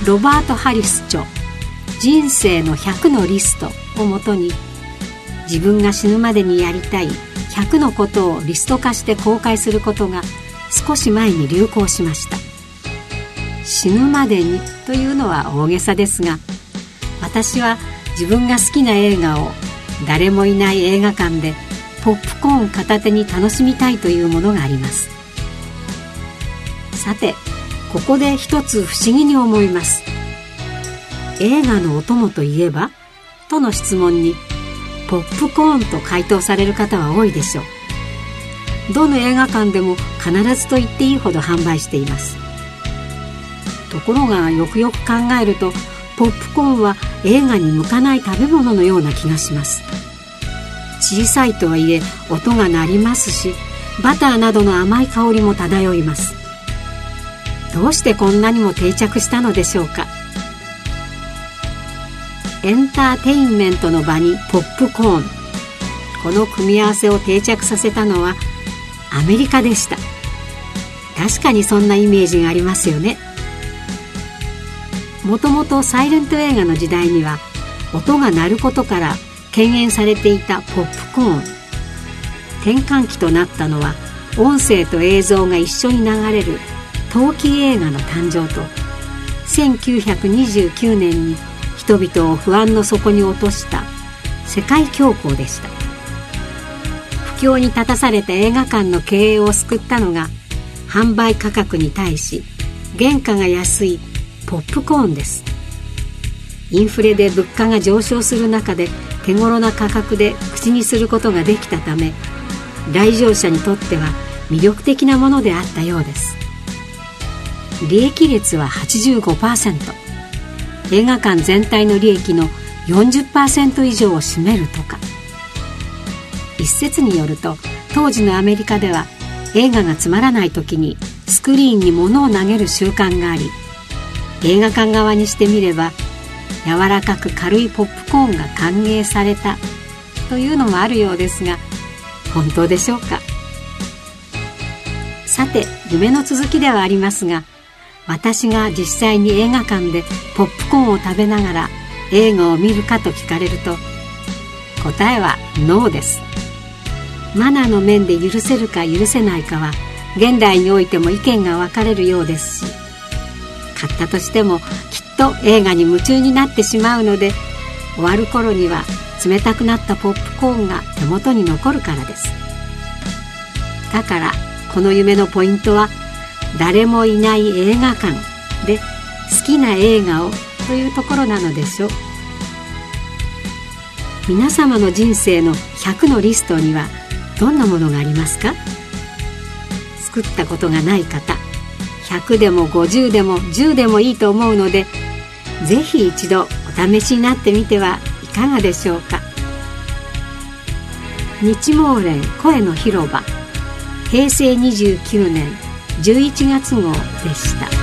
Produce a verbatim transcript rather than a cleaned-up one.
ロバート・ハリス著人生のひゃくのリストをもとに、自分が死ぬまでにやりたいひゃくのことをリスト化して公開することが少し前に流行しました。死ぬまでにというのは大げさですが、私は自分が好きな映画を誰もいない映画館でポップコーン片手に楽しみたいというものがあります。さて、ここで一つ不思議に思います。映画のお供といえばとの質問にポップコーンと回答される方は多いでしょう。どの映画館でも必ずと言っていいほど販売しています。ところがよくよく考えると、ポップコーンは映画に向かない食べ物のような気がします。小さいとはいえ音が鳴りますし、バターなどの甘い香りも漂います。どうしてこんなにも定着したのでしょうか。エンターテインメントの場にポップコーン、この組み合わせを定着させたのはアメリカでした。確かにそんなイメージがありますよね。もともとサイレント映画の時代には音が鳴ることから敬遠されていたポップコーン。転換期となったのは音声と映像が一緒に流れるトーキー映画の誕生と、せんきゅうひゃくにじゅうきゅうねんに人々を不安の底に落とした世界恐慌でした。不況に立たされた映画館の経営を救ったのが、販売価格に対し原価が安いポップコーンです。インフレで物価が上昇する中で手頃な価格で口にすることができたため、来場者にとっては魅力的なものであったようです。利益率は はちじゅうごパーセント、映画館全体の利益の よんじゅっパーセント 以上を占めるとか。一説によると、当時のアメリカでは映画がつまらない時にスクリーンに物を投げる習慣があり、映画館側にしてみれば柔らかく軽いポップコーンが歓迎されたというのもあるようですが、本当でしょうか。さて、夢の続きではありますが、私が実際に映画館でポップコーンを食べながら映画を見るかと聞かれると、答えはノーです。マナーの面で許せるか許せないかは現代においても意見が分かれるようですし、買ったとしてもきっと映画に夢中になってしまうので、終わる頃には冷たくなったポップコーンが手元に残るからです。だからこの夢のポイントは、誰もいない映画館で好きな映画をというところなのでしょう。皆様の人生のひゃくのリストにはどんなものがありますか？作ったことがない方、ひゃくでもごじゅうでもじゅうでもいいと思うので、ぜひ一度お試しになってみてはいかがでしょうか。日毛連声の広場、へいせいにじゅうきゅうねんじゅういちがつ号でした。